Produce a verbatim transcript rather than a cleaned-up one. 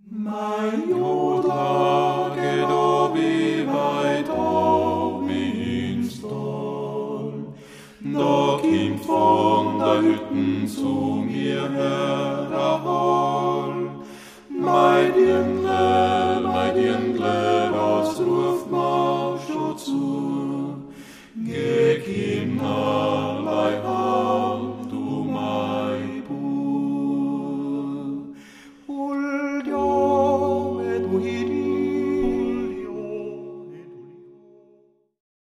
Mein Jodage do beveit auf min Stall. Da kimmt von der Hütten zu mir her, da